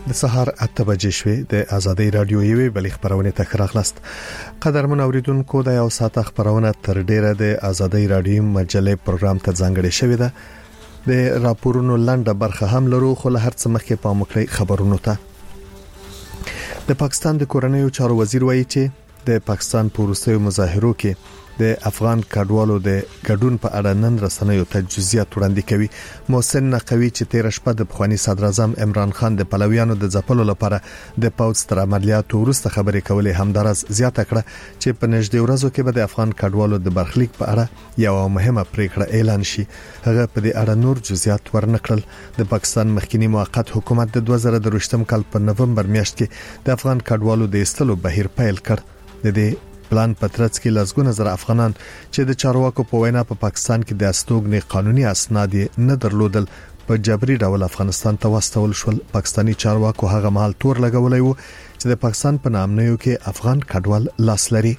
د سهار 8 بجې شوې د آزادۍ رادیو یوې بلې خبرونه ته راغلاست. قدرمن اوریدونکو د یو ساعت خبرونه تر ډیره د آزادۍ رادیو مجلې پروګرام ته ځانګړې شوې ده. د راپورونو لنډه برخه هم لرو، خو له هر څه مخکې پام وکړئ خبرونو ته. د پاکستان د کورنیو چارو وزیر وایي چې د پاکستان په وروستیو مظاهرو کې د افغان کډوالو د ګډون په اړه نن رسنیو ته جزئیات وړاندې کوي. محسن نقوی چې تیر شپه د پخوانی صدر اعظم عمران خان د پلویانو د ځپلو لپاره د پوځ تر عملیاتو وروسته خبرې کولې، همدارس زیاته کړه چې په نږدې ورځو کې به د افغان کډوالو د برخلیک په اړه یو مهمه پریکړه اعلان شي. هغه په دې اړه نور جزئیات ورنکړل. د پاکستان مخکنی موقت حکومت د 2023 کال په نومبر میاشت کې د افغان کډوالو د ایستلو بهیر پیل کړ. د دې پلان پترڅ کې لږونه زره افغانان چې د چارواکو په وینا په پاکستان کې د استوګنې قانوني اسناد نه درلودل په جبري ډول افغانستان ته واستول شول. پاکستاني چارواکو هغه مهال تور لګولای وو چې د پاکستان په نامنیو کې افغان کډوال لاس لري.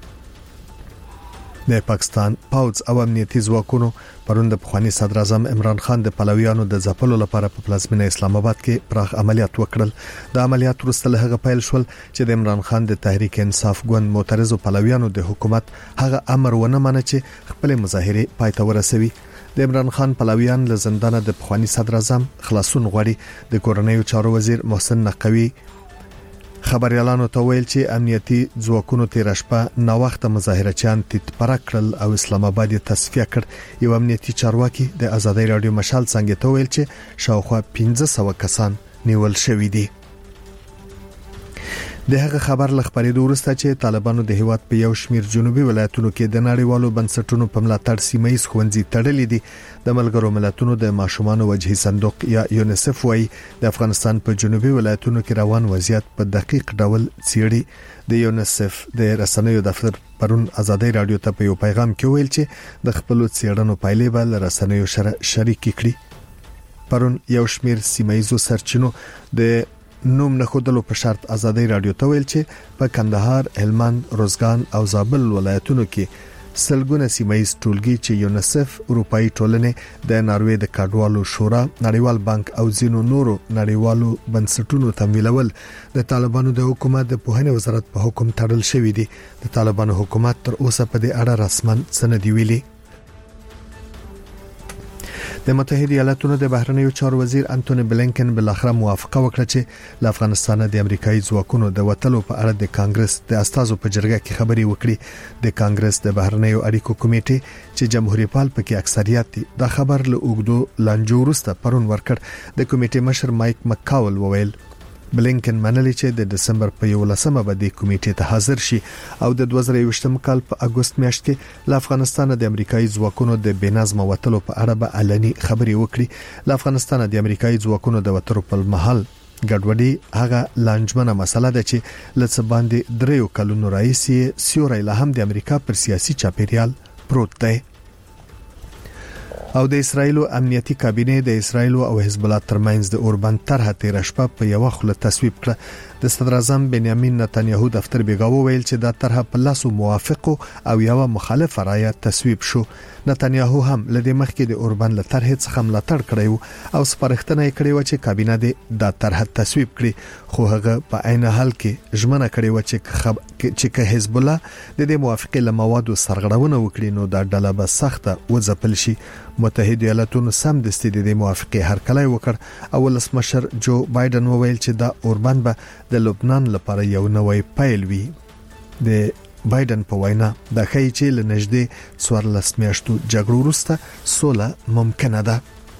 د پاکستان پوځ او امنیتي ځواکونو پرون د پخوانی صدر اعظم عمران خان د پلویانو د ځپلو لپاره په پلازمینه اسلام آباد کې پراخ عملیات وکړل. د عملیات وروسته له هغه پیل شول چې د عمران خان د تحریک انصاف ګوند معترضو پلویانو د حکومت هغه امر ونه منه چې خپل مظاهره پای ته ورسوي. د عمران خان پلویان له زندانه د پخوانی صدر اعظم خلاصون غواړي. د کورنیو چارو وزیر محسن نقوی خبريالانو ته ویل چې امنیتي ځواکونو تیر شپه نا وخت مظاهرچیان تیتپره کړل او اسلام آباد یې تصفیه کړ. یو امنیتي چارواکي د آزادۍ رادیو مشال څنګه ته ویل چې شاوخوا 1500 کسان نیول شوي دي. د هغه خبر لخبرېدو وروسته چې طالبانو د هیواد په یو شمیر جنوبي ولایتونو کې د نړیوالو بنسټونو په ملاتړ سیمه ییز ښوونځي تړلې دي. د ملګرو ملتونو د ماشومانو وجهي صندوق یا یونیسف وايي د افغانستان په جنوبي ولایتونو کې روان وضعیت په دقیق ډول څېړي. د یونیسف د رسنیو دفتر پرون آزادۍ رادیو ته په یو پیغام کې ویل چې د خپل څېړنو پایلې به رسنیو سره شریک کړي. پرون یو شمیر سیمه ییزو سرچینو د نوم نه خودلو په شرط آزادۍ رادیو ته ویل چې په کندهار، هلمند، روزګان او زابل ولایتونو کې سلګونه سیمایي ټولګي چې یونیسف، اروپאי ټولنې، د ناروې د کډوالو شورا، نړیوال بانک او ځینو نورو نړیوالو بنسټونو تمویلول د طالبانو د حکومت د پوهنې وزارت په حکم تړل شوی دی. د طالبانو حکومت تر اوسه په دې اړه رسمن سند ویلي. د متحده ایالاتونو د بهرنیو چارو وزیر انټونی بلینکن بل اخر موافقه وکړه چې له افغانستان د امریکایي ځواکونو د وټلو په اړه د کانګرس د استازو په جرګه کې خبري وکړي. د کانګرس د بهرنیو اړیکو کمیټې چې جمهوریت پال پکې اکثریت دي دا خبر له اوګدو لانجو وروسته پرون ورکړ. د کمیټې مشر مایک مکاول وویل بلینکن منلی چې د دسمبر په 11مه به د کمیټې ته حاضر شي او د 2023 کال په اگست میاشت کې له افغانستان د امریکایي ځواکونو د بنظم وټلو په اړه به علني خبري وکړي. له افغانستان د امریکایي ځواکونو د وټرو په محل ګډوډي هغه لانجمنه مسله ده چې لڅ باندې 3 کلونو راځي سیوري له هم د امریکا پر سیاسي چاپیریال پروت دی. او د اسرایل امنیتي کابینه د اسرایل او حزب الله ترمنځ د اوربند طرح تیر شپه په یو خله تصویب کړه. د صدر اعظم بنیامین نتنیاهو دفتر بیګاو ویل چې دا طرح په لاسو موافق او یو مخالف رائے تصویب شو. نتنیاهو هم لدې مخکې د اوربند له طرح څخه ملاتړ کړی او سپارښتنه کړې و چې کابینه د طرح تصویب کړي، خو هغه په عین حال کې ژمنه کړې و چې حزب الله د دې موافقه له موادو سرغړونه وکړي نو دا ډله به سخته وځپل شي. متحده ایالاتونو سم د استدې موافقه هرکلی وکړ او ولسمشر جو بایدن وویل چې دا اوربند به د لبنان لپاره یو نوې پیل وي. د بایدن په وینا د خی چې لنږدې 14 میاشتو جګړو وروسته سوله ممکنه ده.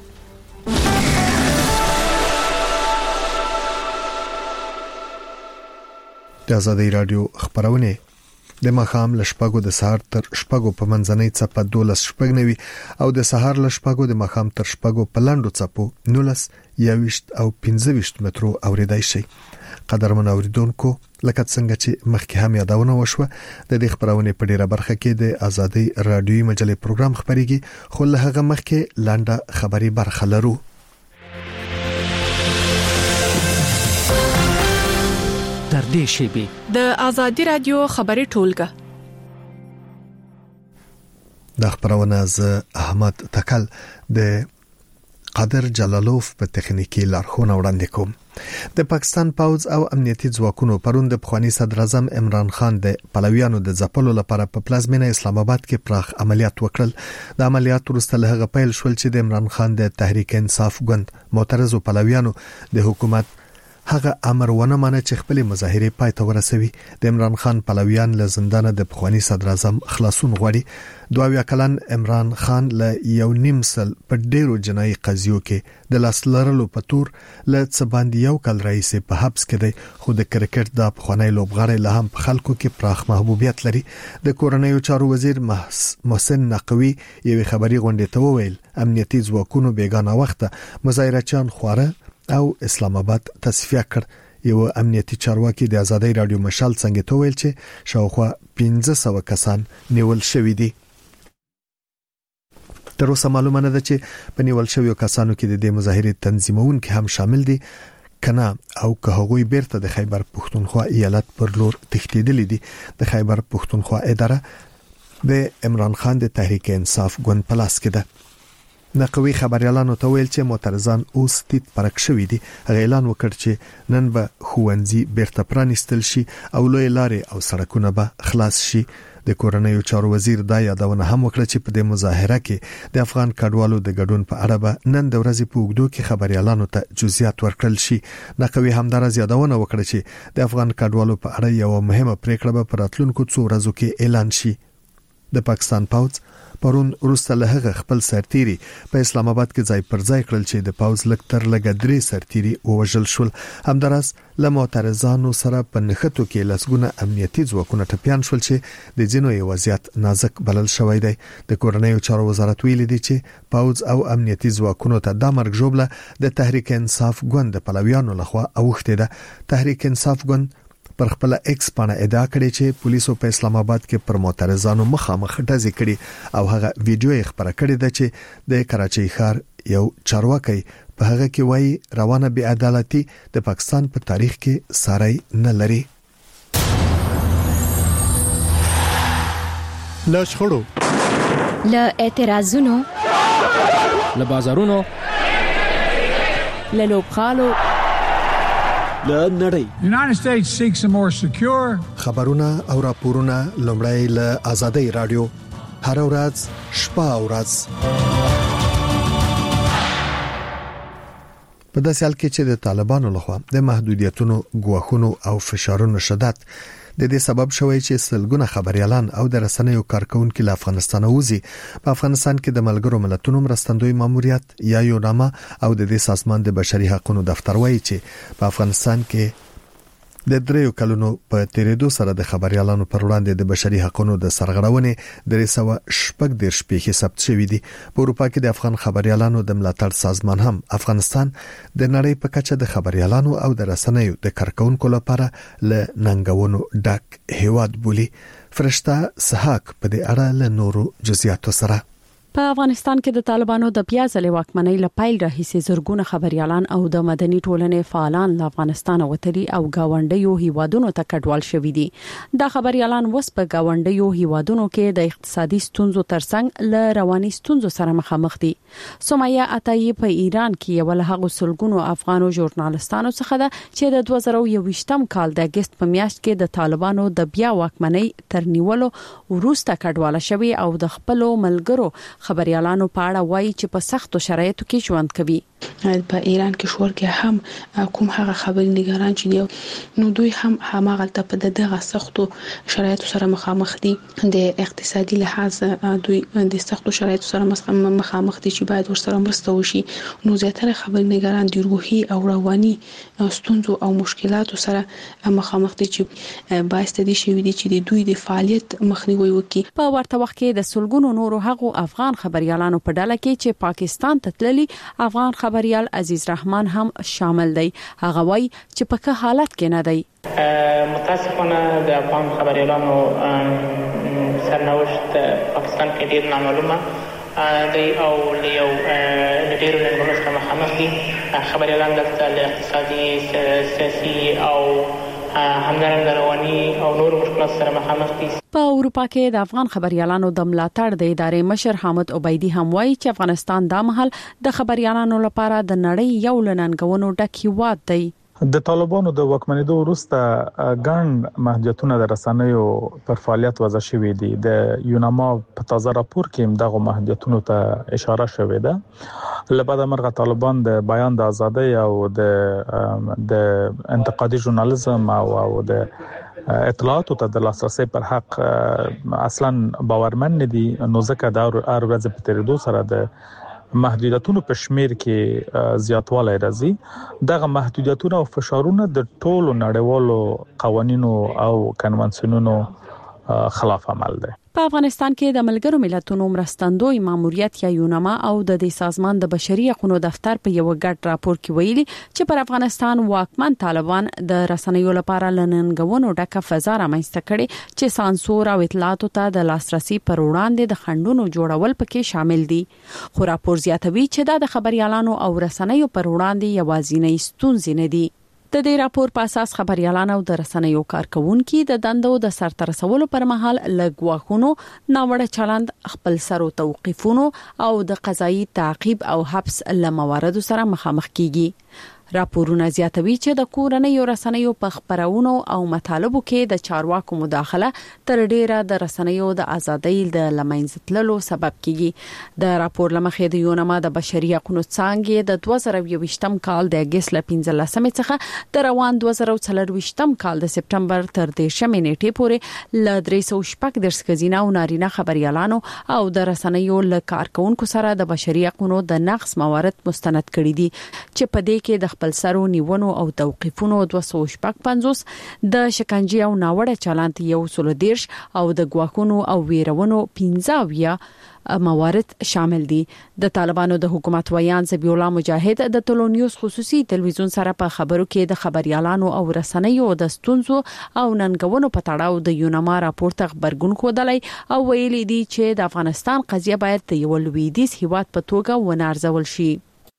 د آزادۍ رادیو خبرونه د مخام لشپاګو د سهار تر شپاګو په منځنۍ څپه 12:09 او د سهار لشپاګو د مخام تر شپاګو په لاندو څپو 19 او 15 مترو اوریدای شي. قدرمن اوریدونکو لکه څنګه چې مخکې هم یادونه وشوه د دې خبرونه په ډیره برخه کې د آزادۍ رادیوي مجلې پروګرام خبريږي، خو له هغه مخکې لاندې خبري برخه لرو. تر دې شیبې د آزادۍ رادیو خبري ټولګه د خبرونه ز احمد تکل د قادر جلالوف په تخنیکی لارښوونه وړاندې کوم. د پاکستان پوځ او امنیتي ځواکونو پرون د پخوانی صدر اعظم عمران خان د پلویانو د ځپلو لپاره په پلازمینه اسلام آباد کې پراخ عملیات وکړل. د عملیات وروسته له هغه پیل شول چې د عمران خان د تحریک انصاف ګوند معترضو پلویانو د حکومت هغه امر ونه مانه چې خپل مظاهره پای ته ورسوي. د عمران خان پلویان له زندان د پخوانی صدر اعظم خلاصون غواړي. 22 کلن عمران خان له 1.5 سال په ډیرو جنایي قضیو کې د لاس لرلو په تور له څباندې یو کال رئیس په حبس کې دی، خو د کرکټ د پخوانی لوبغاړي له هم په خلکو کې پراخ محبوبیت لري. د کورنیو چارو وزیر محسن نقوی یو خبري غونډه ته وویل امنیتي ځواکونو بیگانه وخته مظاهرچیان خواره او اسلام آباد تصفیه کړ. یو امنیتي چارواکي د آزادۍ رادیو مشال څنګه ته ویل چې شاوخوا 1500 کسان نیول شوی دي. تر اوسه معلومه نه ده چې په نیول شویو کسانو کې د مظاهرې تنظیمونکو هم شامل دي کنه او که هغوی بیرته د خیبر پښتونخوا ایالت پر لور تښتیدلي دي. د خیبر پښتونخوا اداره د عمران خان د تحریک انصاف ګوند په لاس کې ده. نقوی خبريالانو ته ویل چې معترضان اوس تیت پرک شوی دي. اعلان وکړ چې نن به خوندزي بیرته پرانیستل شي او لوی لارې او سړکونه به خلاص شي. د کورنیو چارو وزیر دا یادونه هم وکړه چې په دې مظاهره کې د افغان کډوالو د ګډون په اړه به نن د ورځې په اوږدو کې خبريالانو ته جزئیات ورکړل شي. نقوی هم دا یادونه وکړه چې د افغان کډوالو په اړه یو مهمه پریکړه به پر راتلونکو 2 ورځو کې اعلان شي. د پاکستان پوځ پرون وروسته له هغه خپل سرتيري په اسلام آباد کې ځای پر ځای کړل چې د پوځ لکتر لګ 3 سرتيري ووژل شول. همدارس له معترضانو سره په نښتو کې لسګونه امنیتي ځواکونه ټپيان شول چې د ځینو وضعیت نازک بلل شوی دی. د کورنیو چارو وزارت ویلي دی چې پوځ او امنیتي ځواکونو ته د مرګ جوړه د تحریک انصاف ګوند د پلویانو لخوا اوښته ده. تحریک انصاف ګوند پر خپل ایکس باندې ادعا کړې چې پولیسو په اسلام آباد کې پر معترضانو مخامخ ډزې کړې او هغه ویډیو یې خبره کړې ده چې د کراچۍ ښار یو چارواکي په هغه کې وایي روانه بې عدالتي د پاکستان په تاریخ کې ساري نه لري. له شخړو، له اعتراضونو، له بازارونو، له لوبغالو، له نړۍ. United States seeks a more secure خبرونه او راپورونه لومړی له آزادۍ رادیو هر ورځ شپه او ورځ په داسې حال کې چې د طالبانو لخوا د محدودیتونو، ګواښونو او فشارونو شدت د دې سبب شوی چې سلګونه خبريالان او د رسنیو کارکونکو له افغانستان وځي. په افغانستان کې د ملګرو ملتونو مرستندوی ماموریت یا یوناما او د دې سازمان د بشري حقوقو دفتر وایي چې په افغانستان کې د 3 کلونو په تیریدو سره د خبريالانو پر وړاندې د بشري حقوقو د سرغړونې 314 پیښې ثبت شوې دي. په اروپا کې د افغان خبريالانو د ملاتړ سازمان هم افغانستان د نړۍ په کچه د خبريالانو او د رسنیو د کارکونکو لپاره له ننګونو ډک هیواد بولي. فرشته سحاق په دې اړه له نورو جزئیاتو سره په افغانستان کې د طالبانو د پیازلې واکمنۍ لپاره راهیسې زرګونه خبريالان او د مدني ټولنې فعالان له افغانستان وتلي او گاونډیو هیوادونو ته کډوال شوي دي. دا خبريالان وس په گاونډیو هیوادونو کې د اقتصادي ستونزو ترڅنګ له رواني ستونزو سره مخامخ دي. سمیه عطایی په ایران کې یو له هغو سلګونو افغانو ژورنالستانو څخه ده چې د 2021م کال د اگست په میاشت کې د طالبانو د بیا واکمنۍ تر نیولو وروسته کډواله شوي او د خپل ملګرو خبريالانو په اړه وایي چې په سختو شرایطو کې ژوند کوي. په ایران کې شور کې هم کوم هغه خبرنګاران چې دی نو دوی هم هغه په دغه سختو شرایطو سره مخامخ دي. د اقتصادي لحاظ دوی د سختو شرایطو سره مخامخ دي چې باید ورسره مرسته وشي. نو زیاتره خبرنګاران د روحي او رواني ستونزو او مشکلاتو سره مخامخ دي چې باعث دي چې د دوی د فعالیت مخنیوي وکړي. په ورته وخت کې د سلګونو نورو هغو افغان خبريالانو په ډله کې چې پاکستان ته تللي افغان خبريال عزیز رحمان هم شامل دی. هغه وایي چې په څه حالت کې نه دی. متاسفانه د افغان خبريالانو سرنوشت پاکستان کې ډیر نامعلومه دی او یو ډیر ننګونو سره مخامخ دي. خبريالان دلته له اقتصادي، سیاسي او همدارنګه رواني او نور مشکلات سره مخامخ دي. په اروپا کې د افغان خبريالانو د ملاتړ د ادارې مشر حامد عبیدی هم وایي چې افغانستان د مهال د خبريالانو لپاره د نړۍ یو لننګونو ډک هیواد دی. د طالبانو د واکمنېدو وروسته ګڼ محدودیتونه د رسنیو پر فعالیت وضع شوې دي. د یوناما په تازه راپور کې دغه محدودیتونو ته اشاره شوې ده. لبعد مرغه طالبان د بیان د ازادۍ او د انتقادي ژورنالیزم او د اطلاعاتو ته د لاسرسي پر حق اصلا باورمن نه دي، نو ځکه د هر ورځ په تیریدو سره د محدودیتونو په شمیر کې زیاتوالی راځي. دغه محدودیتونه او فشارونه د ټولو نړیوالو قوانینو او کنوانسیونونو خلاف عمل دی. په افغانستان کې د ملګرو ملتونو مرستندوی ماموریت یا یوناما او د دې سازمان د بشري حقوقو دفتر په یو غټ راپور کې ویلي چې پر افغانستان واکمن طالبان د رسنیو لپاره لننګونو ډکه فضا رامنځته کړي چې سانسور او اطلاعاتو ته د لاسرسي پر وړاندې د خنډونو جوړول پکې شامل دي. خو راپور زیاتوي چې د خبريالانو او رسنیو پر وړاندې یوازینۍ ستونزې نه دي. د دې راپور په اساس خبريالان او د رسنیو کارکونکو د دندو د سرته رسولو پر مهال لګواخونو، ناوړه چلند، خپل سرو توقيفونو او د قضایي تعقیب او حبس لموارد سره مخامخ کیږي. راپورونه زیاتوي چې د کورنۍ رسنیو په خبرونو او مطالبو کې د چارواکو مداخله تر ډیره د رسنیو د ازادۍ د لمنځتللو سبب کیږي. د راپور لمخې د یوناما د بشري حقوقو څانګې د 2020م کال د اگست ل 15 څخه د روان 2024م کال د سپټمبر تر 10 نیټې پورې ل 314 کزینه او نارینه خبريالانو او د رسنیو ل کارکونکو سره د بشري حقوقو د نقض موارد مستند کړي دي چې په دې کې د خپل سرو نیونو او توقيفونو 255 د شکنجه او ناوړه چلند 130 او د ګواښونو او ویرونو 15 موارد شامل دي. د طالبانو د حکومت ویان ذبیح الله مجاهد د تلونیوز خصوصي تلویزیون سره په خبرو کې د خبريالانو او رسنیو د ستونزو او ننګونو په تړاو د یوناما راپور ته خبرګون خودلای او ویلي دي چې د افغانستان قضیه باید د یو لویدیز هیواد په توګه ونارزول شي.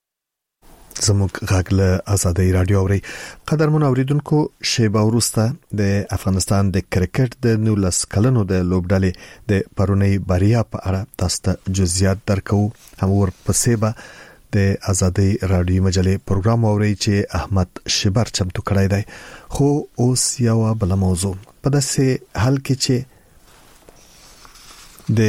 زموږ غاګله ازادي رادیو اوري قدرمن اوریدونکو شیبه ورسته د افغانستان د کرکټ د 19 کلنو د لوبډلې د پرونی بریا په اړه تاسو ته جزئیات درکو. هم ور پسې به د ازادي رادیو مجلې پروګرام اوري چې احمد شبر چمتو کړی دی. خو اوس یو بل موضوع په داسې حال کې چې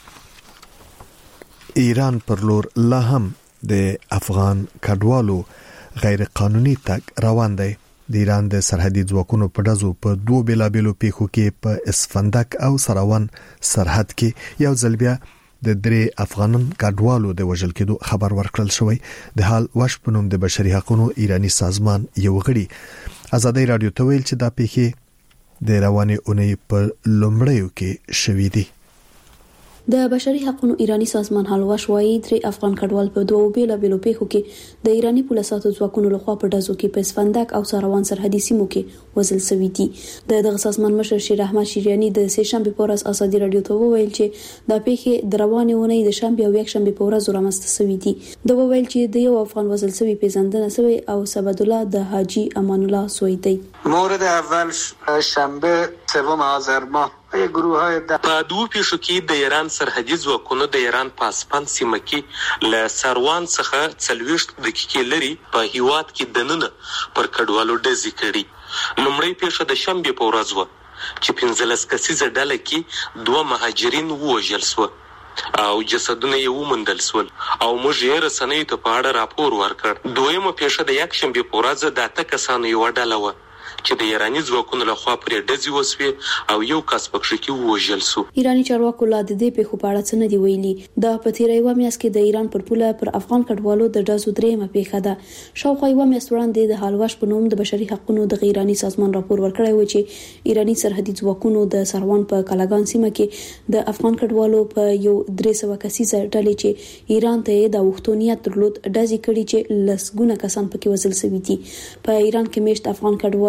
د ایران پر لور لا هم د افغان کډوالو غیر قانوني تګ روان دی. د ایران د سرحدي ځواکونو په دزو په دوه بیلابیلو پیښو کې په اسفندق او سروان سرحد کې یو ځل بیا د 3 افغانان کډوالو د وژل کېدو خبر ورکړل شوی. د حال وشپنوم د بشري حقوقو ایرانی سازمان یو غړي ازادي رادیو ته ویل چې دا پیښې د رواني اونۍ په لومړیو کې شوې دي. د بشري حقوقو ایرانی سازمان حلواش وایي 3 افغان کډوال په دوه بیلابیلو پیښو کې د ایرانی پولیسو ځواکونو لخوا په دزو کې په اسفندق او سروان سرحدي سیمو کې وژل شوي دي. دغه سازمان مشر شیر احمد شیریانی د سه شنبه په ورځ ازادي رادیو ته وویل چې د پیښې د رواني اونۍ د شنبه او یک شنبه په ورځ رامنځته شوي دي. د وویل چې د یو افغان وژل شوی پیژندنه شوی او سبد الله د حاجی امان الله سویدی. مورد اول شنبه 3 آذر ماه په دوه پیښو کې د ایران سرحدي ځواکونو د ایران په اسپان سیمه کې له سروان څخه 40 دقیقې لري په هیواد کې دننه پر کډوالو ډزې کړي. لومړی پیښه د شنبه په ورځ و چې 15 کسیزه ډله کې 2 مهاجرین وژل شو او جسدونه یې ومندل شول او موږ یې رسنیو ته په اړه راپور ورکړ. دویمه پیښه د یک شنبه په ورځ د 8 کسانو یو ډله و چې د ایرانی ځواکونو لخوا پرې ډزې وسوې او یو کس پکې کې وژل شو. ایرانی چارواکو لا د دې پیښو په اړه څه نه دی ویلي. دا په تیرې و میاشت کې د ایران پر پوله پر افغان کډوالو د ډزو درېمه پیښه ده. شاوخوا یو میاشت وړاندې د حلواش په نوم د بشري حقوقو د ایرانی سازمان راپور ورکړی و چې ایرانی سرحدي ځواکونو د سروان په کلاګان سیمه کې د افغان کډوالو په یو 300 کسیزه ډلې چې ایران ته د وختونیت درلود ډزې کړي چې لسګونه کسان پکې وژل شوي دي. په ایران کې میشت افغان کډوال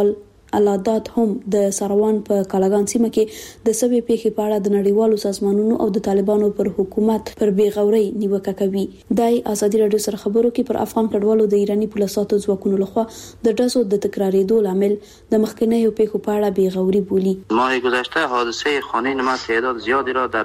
علادات هم د سروان په کالاګان سیمه کې د سبي پیښې په اړه د نړیوالو سازمانونو او د طالبانو پر حکومت پر بیغوري نیوکه کوي. دای ازادي رادیو سره خبرو کې پر افغان کډوالو د ایرانی پولیسو ځواکونو لخوا د ډزو د تکرارېدو لامل د مخکنیو پیښو په اړه بیغوري بولی. ماه گذشته حادثه خانه ما تعداد زیادی را در